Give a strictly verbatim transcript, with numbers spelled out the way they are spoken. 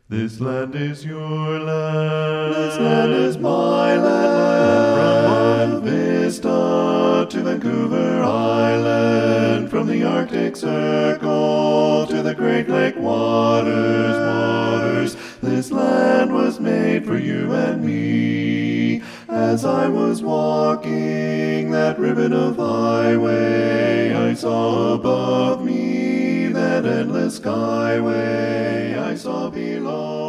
This land is your land. This land is my land. From Monte Vista to Vancouver Island, from the Arctic Circle to the Great Lake waters, waters. This land was made for you and me. As I was walking that ribbon of highway, I saw above me that endless skyway. I saw below